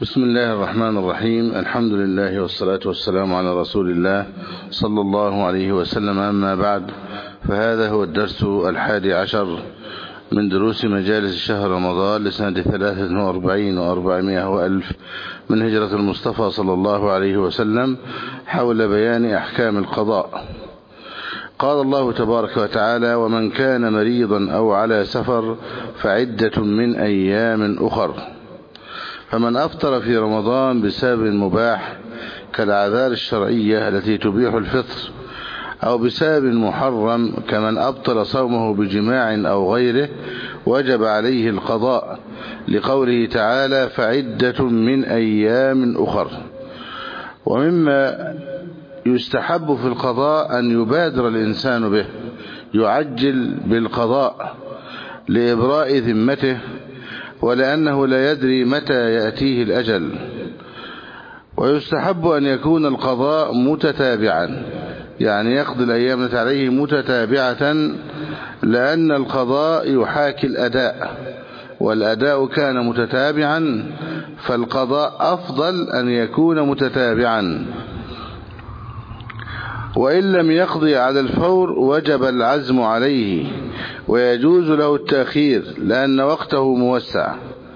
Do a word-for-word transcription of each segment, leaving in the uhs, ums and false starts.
بسم الله الرحمن الرحيم. الحمد لله والصلاة والسلام على رسول الله صلى الله عليه وسلم. أما بعد، فهذا هو الدرس الحادي عشر من دروس مجالس شهر رمضان لسنة ثلاثة وأربعين وأربعمائة وألف من هجرة المصطفى صلى الله عليه وسلم، حول بيان أحكام القضاء. قال الله تبارك وتعالى: ومن كان مريضا أو على سفر فعدة من أيام أخر. فمن أفطر في رمضان بسبب مباح كالأعذار الشرعية التي تبيح الفطر، أو بسبب محرم كمن أبطل صومه بجماع أو غيره، وجب عليه القضاء، لقوله تعالى: فعدة من أيام أخر. ومما يستحب في القضاء أن يبادر الإنسان به، يعجل بالقضاء لإبراء ذمته، ولأنه لا يدري متى يأتيه الأجل. ويستحب أن يكون القضاء متتابعا، يعني يقضي الأيام التي عليه متتابعة، لأن القضاء يحاكي الأداء، والأداء كان متتابعا، فالقضاء أفضل أن يكون متتابعا. وإن لم يقضي على الفور وجب العزم عليه، ويجوز له التأخير لأن وقته موسع،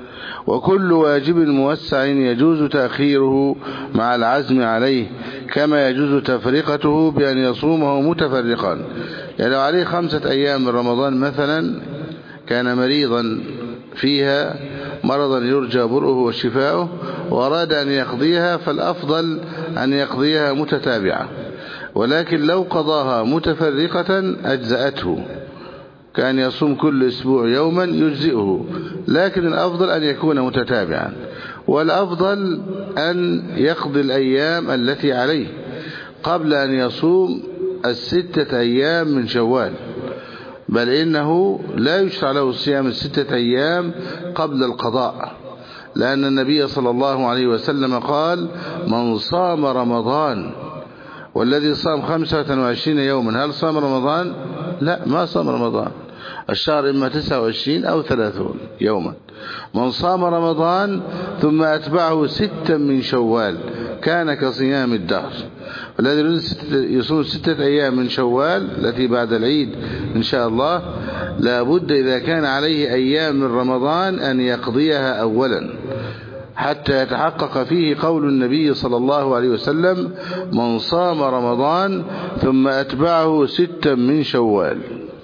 وكل واجب موسع يجوز تأخيره مع العزم عليه، كما يجوز تفرقته بأن يصومه متفرقا. يعني لو عليه خمسة أيام من رمضان مثلا، كان مريضا فيها مرضا يرجى برؤه وشفاؤه، وأراد أن يقضيها، فالأفضل أن يقضيها متتابعة. ولكن لو قضاها متفرقة أجزأته، كان يصوم كل أسبوع يوما يجزئه، لكن الأفضل أن يكون متتابعا، والأفضل أن يقضي الأيام التي عليه قبل أن يصوم الستة أيام من شوال، بل إنه لا يشرع له صيام الستة أيام قبل القضاء، لأن النبي صلى الله عليه وسلم قال: من صام رمضان، والذي صام خمسة وعشرين يوما، هل صام رمضان؟ لا، ما صام رمضان. الشهر إما تسعة وعشرين أو ثلاثون يوما. من صام رمضان ثم أتبعه ستا من شوال كان كصيام الدهر. والذي يصوم ستة أيام من شوال التي بعد العيد إن شاء الله، لابد إذا كان عليه أيام من رمضان أن يقضيها أولا، حتى يتحقق فيه قول النبي صلى الله عليه وسلم: من صام رمضان ثم أتبعه ستا من شوال.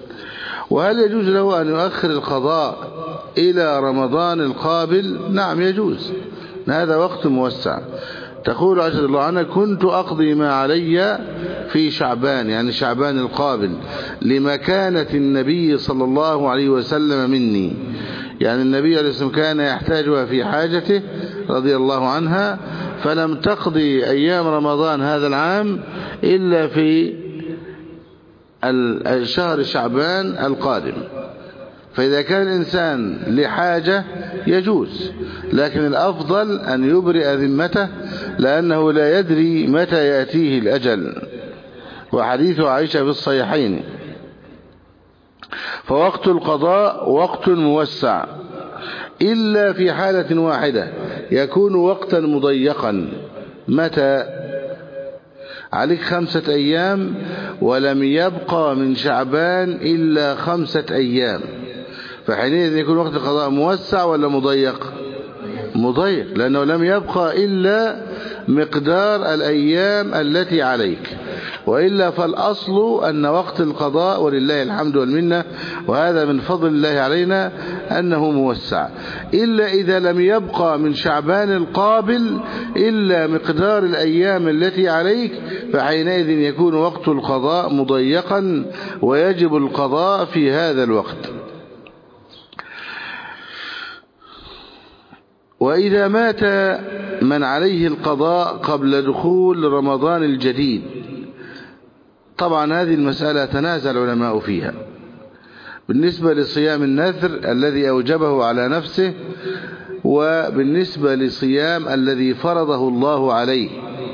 وهل يجوز له أن يؤخر القضاء إلى رمضان القابل؟ نعم يجوز، هذا وقت موسع. تقول عائشة رضي الله عنها: كنت أقضي ما علي في شعبان، يعني شعبان القابل، لمكانة النبي صلى الله عليه وسلم مني، يعني النبي عليه الصلاة والسلام كان يحتاجها في حاجته رضي الله عنها، فلم تقضي أيام رمضان هذا العام إلا في الشهر شعبان القادم. فإذا كان الإنسان لحاجة يجوز، لكن الأفضل أن يبرئ ذمته، لأنه لا يدري متى يأتيه الأجل. وحديث عائشة في الصحيحين: فوقت القضاء وقت موسع، إلا في حالة واحدة يكون وقتا مضيقا. متى؟ عليك خمسة أيام ولم يبقى من شعبان إلا خمسة أيام، فحينئذ يكون وقت القضاء موسع ولا مضيق؟ مضيق، لأنه لم يبقى إلا مقدار الأيام التي عليك. وإلا فالأصل أن وقت القضاء، ولله الحمد والمنة، وهذا من فضل الله علينا، أنه موسع، إلا إذا لم يبقى من شعبان القابل إلا مقدار الأيام التي عليك، فحينئذ يكون وقت القضاء مضيقا، ويجب القضاء في هذا الوقت. وإذا مات من عليه القضاء قبل دخول رمضان الجديد، طبعا هذه المسألة تنازع العلماء فيها، بالنسبة لصيام النذر الذي أوجبه على نفسه، وبالنسبة لصيام الذي فرضه الله عليه.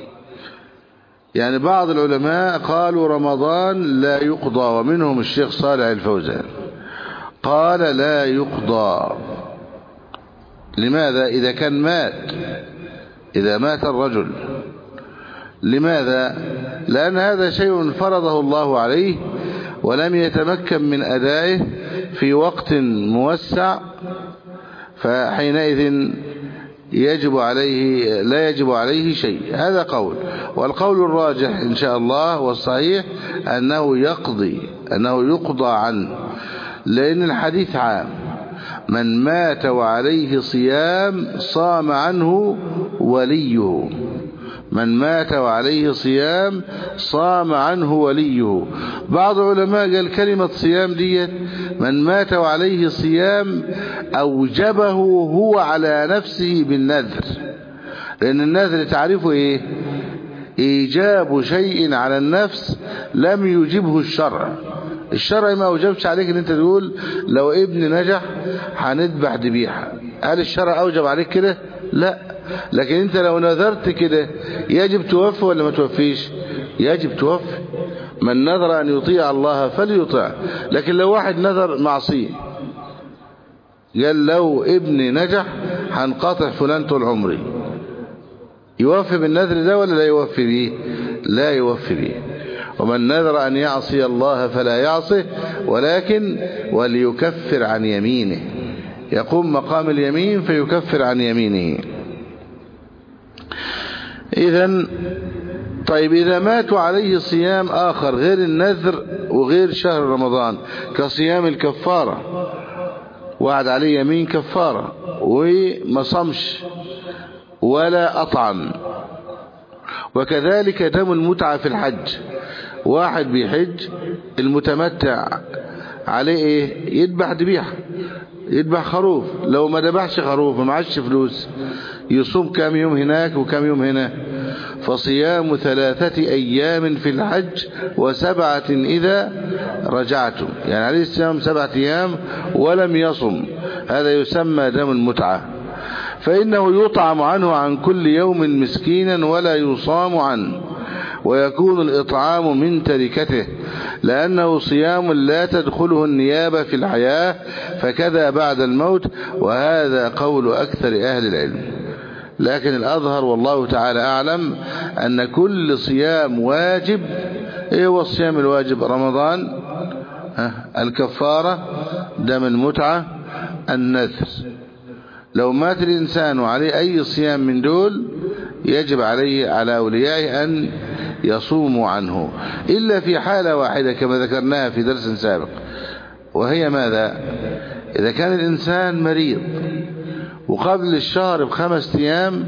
يعني بعض العلماء قالوا رمضان لا يقضى، ومنهم الشيخ صالح الفوزان قال لا يقضى. لماذا؟ إذا كان مات إذا مات الرجل. لماذا؟ لأن هذا شيء فرضه الله عليه ولم يتمكن من أدائه في وقت موسع، فحينئذ يجب عليه لا يجب عليه شيء. هذا قول. والقول الراجح إن شاء الله والصحيح أنه يقضي أنه يقضى عنه، لأن الحديث عام: من مات وعليه صيام صام عنه وليه. من مات وعليه صيام صام عنه وليه. بعض العلماء قال كلمة صيام ديت من مات وعليه صيام أوجبه هو على نفسه بالنذر، لأن النذر تعرفه إيه؟ إيجاب شيء على النفس لم يجبه الشرع. الشرع ما أوجبش عليك ان انت تقول لو ابن نجح هنذبح ذبيحة. هل الشرع أوجب عليك كده؟ لا. لكن انت لو نذرت كده يجب توفي ولا ما توفيش؟ يجب توفي. من نذر أن يطيع الله فليطع. لكن لو واحد نذر معصية قال لو ابني نجح هنقاطع فلان طول عمري، يوفي بالنذر ده ولا لا يوفي به؟ لا يوفي به. ومن نذر أن يعصي الله فلا يعصه، ولكن وليكفر عن يمينه، يقوم مقام اليمين فيكفر عن يمينه. إذن طيب إذا ماتوا عليه صيام آخر غير النذر وغير شهر رمضان كصيام الكفارة، وعد عليه يمين كفارة وما صمش ولا أطعم، وكذلك دم المتعة في الحج. واحد بيحج المتمتع عليه ايه؟ يذبح ذبيحة، يذبح خروف. لو ما ذبحش خروف ما معاش فلوس، يصوم كام يوم هناك وكام يوم هنا. فصيام ثلاثة أيام في الحج وسبعة إذا رجعتم، يعني عليه الصيام سبعة أيام ولم يصم، هذا يسمى دم المتعة. فإنه يطعم عنه عن كل يوم مسكينا ولا يصام عنه، ويكون الإطعام من تركته، لأنه صيام لا تدخله النيابة في الحياة، فكذا بعد الموت. وهذا قول أكثر أهل العلم. لكن الأظهر والله تعالى أعلم أن كل صيام واجب. إيه هو الصيام الواجب؟ رمضان، الكفارة، دم المتعة، النذر. لو مات الإنسان وعليه أي صيام من دول يجب عليه على أوليائه أن يصوموا عنه، إلا في حالة واحدة كما ذكرناها في درس سابق، وهي ماذا؟ إذا كان الإنسان مريض وقبل الشهر بخمس أيام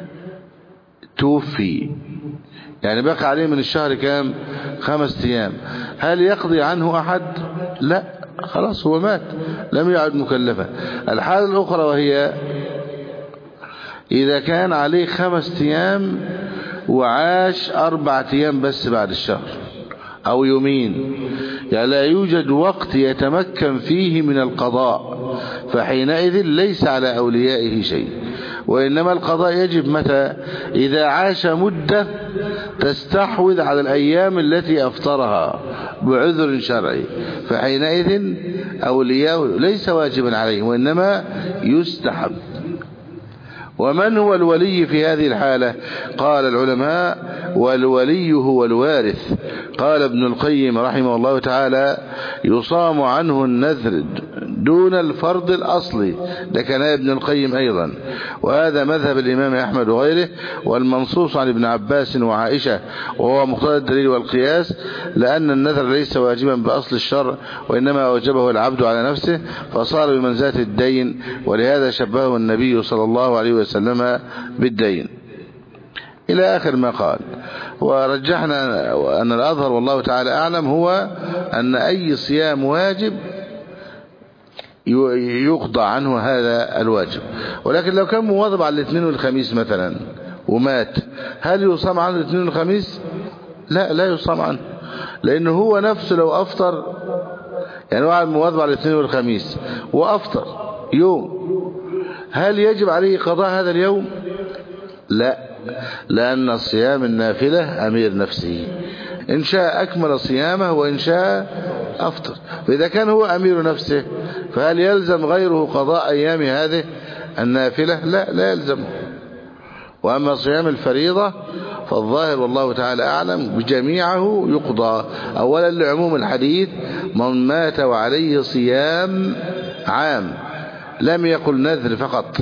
توفي، يعني بقى عليه من الشهر كام؟ خمس أيام، هل يقضي عنه أحد؟ لا، خلاص هو مات لم يعد مكلفا. الحالة الأخرى وهي إذا كان عليه خمس أيام وعاش أربعة أيام بس بعد الشهر أو يومين، يعني لا يوجد وقت يتمكن فيه من القضاء، فحينئذ ليس على أوليائه شيء، وإنما القضاء يجب متى؟ إذا عاش مدة تستحوذ على الأيام التي أفطرها بعذر شرعي، فحينئذ أولياءه ليس واجبا عليهم وإنما يستحب. ومن هو الولي في هذه الحالة؟ قال العلماء: والولي هو الوارث. قال ابن القيم رحمه الله تعالى: يصام عنه النذر دون الفرض الأصلي. ده كان ابن القيم أيضا، وهذا مذهب الإمام أحمد وغيره، والمنصوص عن ابن عباس وعائشة، وهو مقتضى الدليل والقياس، لأن النذر ليس واجبا بأصل الشرع، وإنما أوجبه العبد على نفسه فصار بمنزلة الدين، ولهذا شبهه النبي صلى الله عليه وسلم بالدين إلى آخر ما قال. ورجحنا أن الأظهر والله تعالى أعلم هو أن أي صيام واجب يقضى عنه هذا الواجب. ولكن لو كان مواظب على الاثنين والخميس مثلا ومات، هل يصام عنه الاثنين والخميس؟ لا، لا يصام عنه، لأنه هو نفسه لو أفطر، يعني واحد مواظب على الاثنين والخميس وأفطر يوم، هل يجب عليه قضاء هذا اليوم؟ لا، لأن الصيام النافلة أمير نفسه، إن شاء أكمل صيامه وإن شاء أفطر. فإذا كان هو أمير نفسه فهل يلزم غيره قضاء أيام هذه النافلة؟ لا، لا يلزمه. وأما صيام الفريضة فالظاهر والله تعالى أعلم بجميعه يقضى. أولا لعموم الحديث من مات وعليه صيام عام، لم يقل نذر فقط،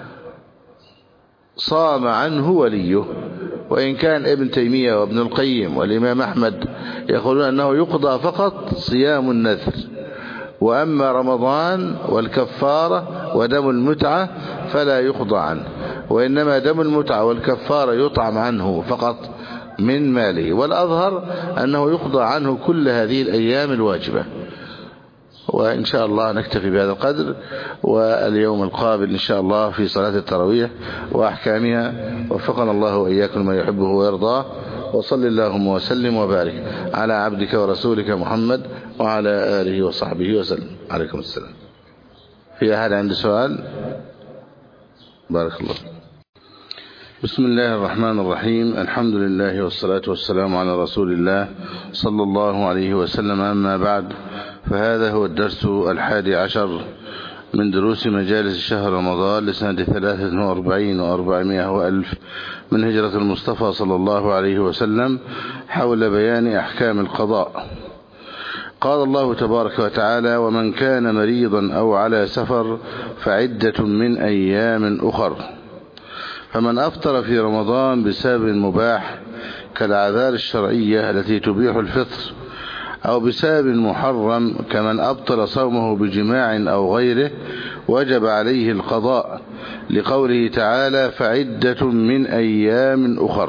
صام عنه وليه. وإن كان ابن تيمية وابن القيم والإمام أحمد يقولون أنه يقضى فقط صيام النذر، وأما رمضان والكفارة ودم المتعة فلا يقضى عنه، وإنما دم المتعة والكفارة يطعم عنه فقط من ماله. والأظهر أنه يقضى عنه كل هذه الأيام الواجبة. وإن شاء الله نكتفي بهذا القدر، واليوم القابل إن شاء الله في صلاة التراويح وأحكامها. وفقنا الله وإياكم ما يحبه ويرضاه. وصل اللهم وسلم وبارك على عبدك ورسولك محمد وعلى آله وصحبه وسلم. عليكم السلام. في أحد عنده سؤال؟ بارك الله. بسم الله الرحمن الرحيم. الحمد لله والصلاة والسلام على رسول الله صلى الله عليه وسلم. أما بعد، فهذا هو الدرس الحادي عشر من دروس مجالس شهر رمضان لسنة ثلاثة وأربعين وأربعمائة وألف من هجرة المصطفى صلى الله عليه وسلم، حول بيان أحكام القضاء. قال الله تبارك وتعالى: ومن كان مريضا أو على سفر فعدة من أيام أخر. فمن أفطر في رمضان بسبب مباح كالأعذار الشرعية التي تبيح الفطر، أو بسبب محرم كمن أبطل صومه بجماع أو غيره، وجب عليه القضاء، لقوله تعالى: فعدة من أيام أخر.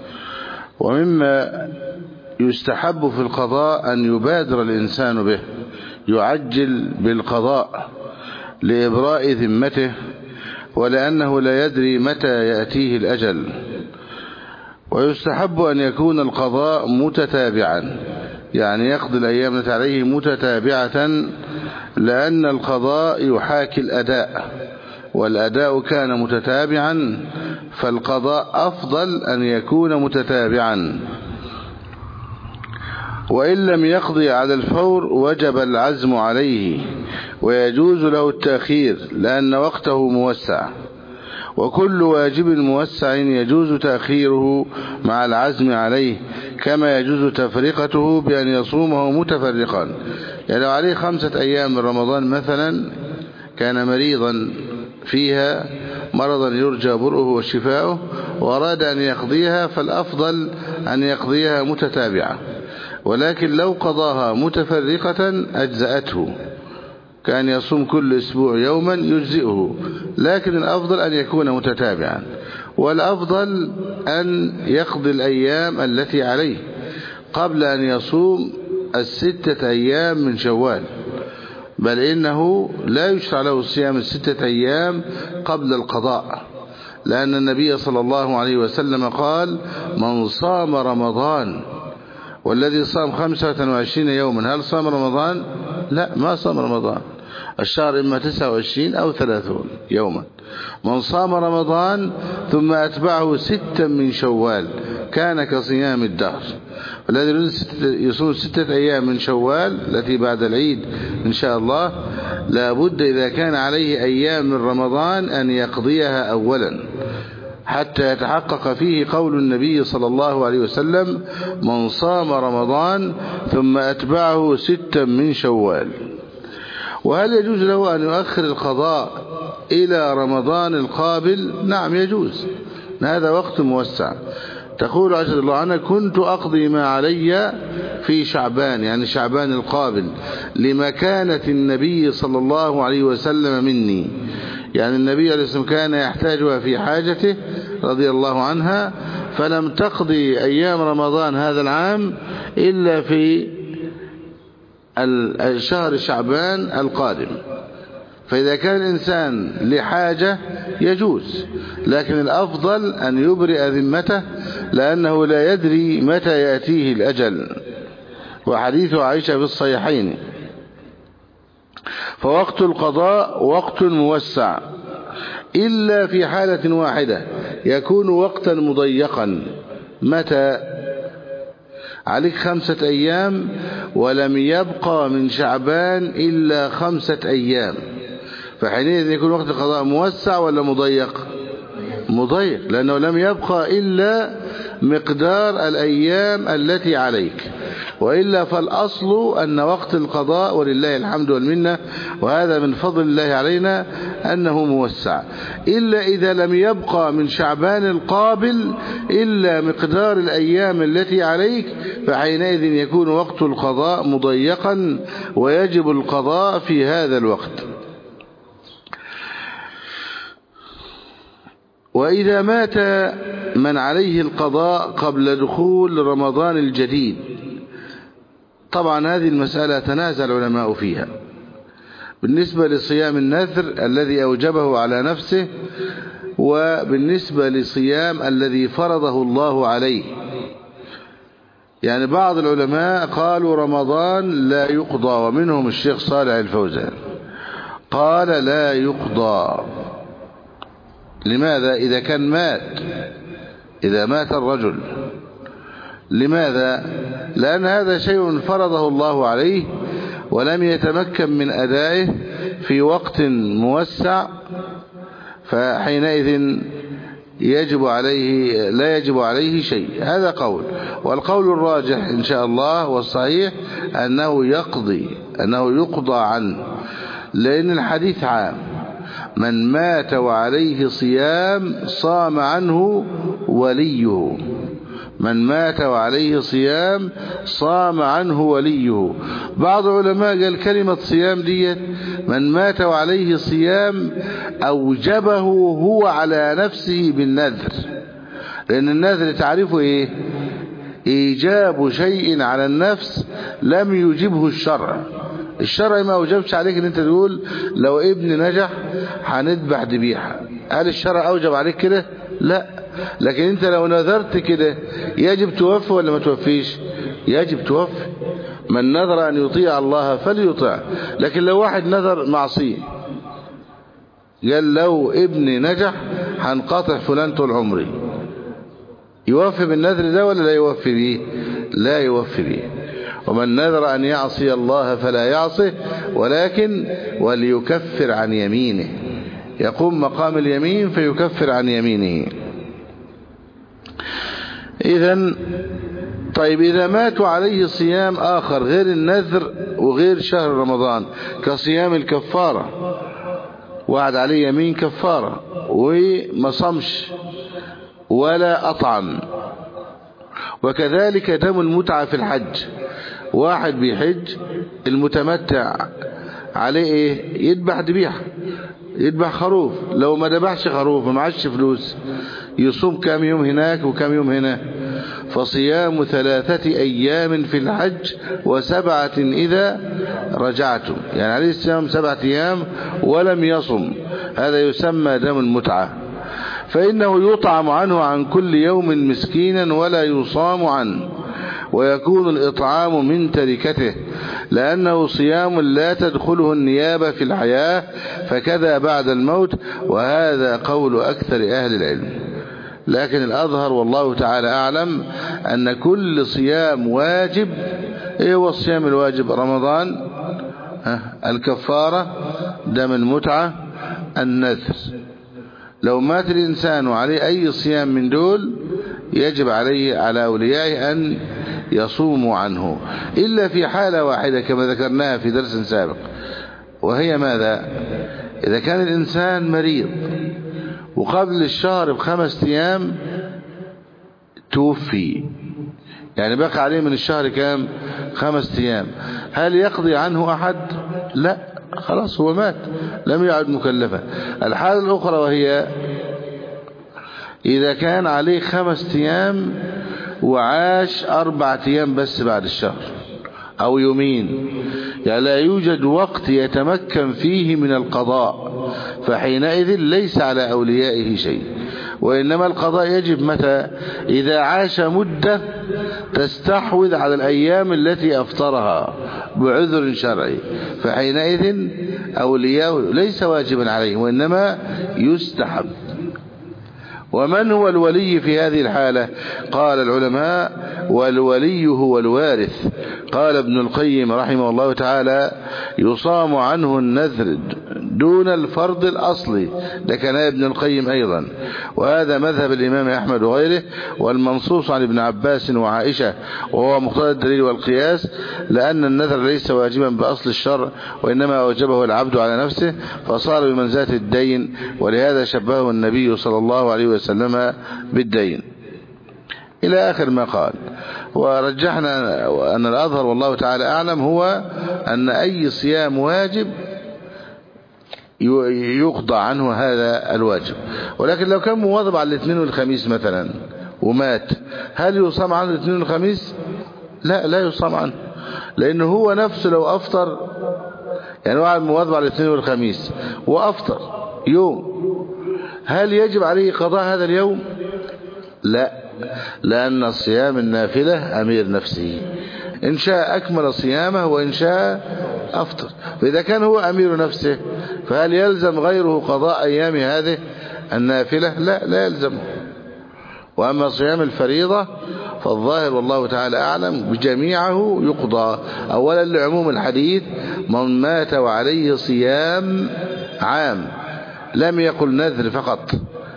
ومما يستحب في القضاء أن يبادر الإنسان به، يعجل بالقضاء لإبراء ذمته، ولأنه لا يدري متى يأتيه الأجل. ويستحب أن يكون القضاء متتابعا، يعني يقضي الأيام التي عليه متتابعة، لأن القضاء يحاكي الأداء، والأداء كان متتابعا، فالقضاء أفضل أن يكون متتابعا. وإن لم يقضي على الفور وجب العزم عليه، ويجوز له التأخير لأن وقته موسع. وكل واجب موسع يجوز تأخيره مع العزم عليه، كما يجوز تفرقته بأن يصومه متفرقا. يعني لو عليه خمسة أيام من رمضان مثلا، كان مريضا فيها مرضا يرجى برؤه وشفاؤه، وأراد أن يقضيها، فالأفضل أن يقضيها متتابعة. ولكن لو قضاها متفرقة أجزأته، كان يصوم كل أسبوع يوما يجزئه، لكن الأفضل أن يكون متتابعا. والأفضل أن يقضي الأيام التي عليه قبل أن يصوم الستة أيام من شوال، بل إنه لا يشرع له صيام الستة أيام قبل القضاء، لأن النبي صلى الله عليه وسلم قال: من صام رمضان، والذي صام خمسة وعشرين يوما، هل صام رمضان؟ لا، ما صام رمضان. الشهر إما تسعة وعشرين أو ثلاثون يوما. من صام رمضان ثم أتبعه ستا من شوال كان كصيام الدهر. والذي يصوم ستة أيام من شوال التي بعد العيد إن شاء الله، لابد إذا كان عليه أيام من رمضان أن يقضيها أولا، حتى يتحقق فيه قول النبي صلى الله عليه وسلم: من صام رمضان ثم أتبعه ستا من شوال. وهل يجوز له أن يؤخر القضاء إلى رمضان القابل؟ نعم يجوز، هذا وقت موسع. تقول عائشة رضي الله عنها: كنت أقضي ما علي في شعبان، يعني شعبان القابل، لمكانة النبي صلى الله عليه وسلم مني، يعني النبي عليه الصلاة والسلام كان يحتاجها في حاجته رضي الله عنها، فلم تقضي أيام رمضان هذا العام إلا في الشهر شعبان القادم. فإذا كان الإنسان لحاجة يجوز، لكن الأفضل أن يبرئ ذمته، لأنه لا يدري متى يأتيه الأجل. وحديث عائشة في الصحيحين. فوقت القضاء وقت موسع، إلا في حالة واحدة يكون وقتا مضيقا. متى؟ عليك خمسة أيام ولم يبقى من شعبان إلا خمسة أيام، فحينئذ يكون وقت القضاء موسع ولا مضيق؟ مضيق، لأنه لم يبقى إلا مقدار الأيام التي عليك، وإلا فالأصل أن وقت القضاء ولله الحمد والمنة، وهذا من فضل الله علينا أنه موسع، إلا إذا لم يبقى من شعبان القابل إلا مقدار الأيام التي عليك، فحينئذ يكون وقت القضاء مضيقا ويجب القضاء في هذا الوقت. وإذا مات من عليه القضاء قبل دخول رمضان الجديد، طبعا هذه المسألة تنازع العلماء فيها بالنسبة لصيام النذر الذي أوجبه على نفسه، وبالنسبة لصيام الذي فرضه الله عليه. يعني بعض العلماء قالوا رمضان لا يقضى، ومنهم الشيخ صالح الفوزان قال لا يقضى. لماذا؟ إذا كان مات، إذا مات الرجل، لماذا؟ لأن هذا شيء فرضه الله عليه ولم يتمكن من أدائه في وقت موسع، فحينئذ يجب عليه لا يجب عليه شيء. هذا قول، والقول الراجح إن شاء الله والصحيح أنه يقضي، أنه يقضى عنه، لأن الحديث عام: من مات وعليه صيام صام عنه وليه. من مات وعليه صيام صام عنه وليه. بعض العلماء قال كلمة صيام ديت من مات وعليه صيام أوجبه هو على نفسه بالنذر، لأن النذر تعرفه إيه؟ إيجاب شيء على النفس لم يوجبه الشرع. الشرع ما أوجبش عليك ان انت تقول لو ابن نجح هنذبح ذبيحه. هل الشرع أوجب عليك كده؟ لا. لكن انت لو نذرت كده يجب توفي ولا ما توفيش؟ يجب توفي. من نذر أن يطيع الله فليطع. لكن لو واحد نذر معصية قال لو ابني نجح هنقاطع فلان طول عمري، يوفي بالنذر ده ولا لا يوفي به؟ لا يوفي به. ومن نذر أن يعصي الله فلا يعصه، ولكن وليكفر عن يمينه، يقوم مقام اليمين فيكفر عن يمينه. إذن طيب إذا ماتوا عليه صيام آخر غير النذر وغير شهر رمضان كصيام الكفارة، وعد عليه يمين كفارة وما صمش ولا أطعم، وكذلك دم المتعة في الحج. واحد بيحج المتمتع عليه ايه؟ يذبح ذبيحه، يذبح خروف. لو ما ذبحش خروف ما معاش فلوس، يصوم كام يوم هناك وكام يوم هنا. فصيام ثلاثة أيام في الحج وسبعة إذا رجعتم، يعني عليه الصيام سبعة أيام ولم يصم، هذا يسمى دم المتعة. فإنه يطعم عنه عن كل يوم مسكينا ولا يصام عنه، ويكون الإطعام من تركته، لأنه صيام لا تدخله النيابة في الحياة، فكذا بعد الموت. وهذا قول أكثر أهل العلم. لكن الأظهر والله تعالى أعلم أن كل صيام واجب. إيه هو الصيام الواجب؟ رمضان، الكفارة، دم المتعة، النذر. لو مات الإنسان وعليه أي صيام من دول يجب عليه على أوليائه أن يصوموا عنه، إلا في حالة واحدة كما ذكرناها في درس سابق، وهي ماذا؟ إذا كان الإنسان مريض وقبل الشهر بخمس أيام توفي، يعني بقى عليه من الشهر كام؟ خمس أيام، هل يقضي عنه أحد؟ لا، خلاص هو مات لم يعد مكلفا. الحالة الأخرى وهي إذا كان عليه خمس أيام وعاش أربعة أيام بس بعد الشهر أو يومين، يعني لا يوجد وقت يتمكن فيه من القضاء، فحينئذ ليس على أوليائه شيء، وإنما القضاء يجب متى؟ إذا عاش مدة تستحوذ على الأيام التي أفطرها بعذر شرعي، فحينئذ أولياءه ليس واجبا عليهم وإنما يستحب. ومن هو الولي في هذه الحالة؟ قال العلماء والولي هو الوارث. قال ابن القيم رحمه الله تعالى يصام عنه النذر دون الفرض الأصلي، ده كان ابن القيم أيضا، وهذا مذهب الإمام أحمد وغيره، والمنصوص عن ابن عباس وعائشة وهو مقتضى الدليل والقياس، لأن النذر ليس واجبا بأصل الشرع، وإنما أوجبه العبد على نفسه فصار بمنزلة الدين، ولهذا شبهه النبي صلى الله عليه وسلم بالدين إلى آخر ما قال. ورجحنا أن الأظهر والله تعالى أعلم هو أن أي صيام واجب يقضى عنه هذا الواجب، ولكن لو كان مواظب على الاثنين والخميس مثلا ومات، هل يصام عنه الاثنين والخميس؟ لا، لا يصام عنه، لأنه هو نفسه لو أفطر، يعني واحد مواظب على الاثنين والخميس وأفطر يوم، هل يجب عليه قضاء هذا اليوم؟ لا، لأن الصيام النافلة أمير نفسه، إن شاء أكمل صيامه وإن شاء أفطر. فإذا كان هو أمير نفسه فهل يلزم غيره قضاء أيام هذه النافلة؟ لا، لا يلزمه. وأما صيام الفريضة فالظاهر والله تعالى أعلم بجميعه يقضى، أولا لعموم الحديث من مات وعليه صيام عام، لم يقل نذر فقط،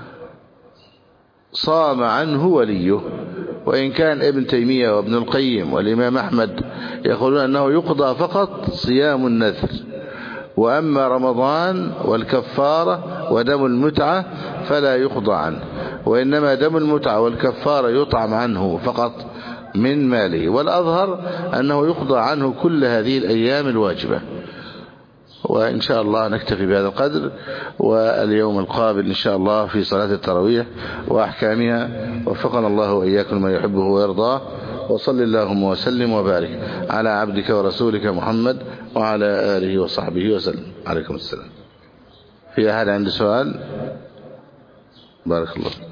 صام عنه وليه. وإن كان ابن تيمية وابن القيم والإمام أحمد يقولون أنه يقضى فقط صيام النذر، وأما رمضان والكفارة ودم المتعة فلا يقضى عنه، وإنما دم المتعة والكفارة يطعم عنه فقط من ماله، والأظهر أنه يقضى عنه كل هذه الأيام الواجبة. وإن شاء الله نكتفي بهذا القدر، واليوم القابل إن شاء الله في صلاة التراويح وأحكامها، وفقنا الله وإياكم ما يحبه ويرضاه، وصل اللهم وسلم وبارك على عبدك ورسولك محمد وعلى آله وصحبه وسلم. عليكم السلام. في أحد عنده سؤال؟ بارك الله.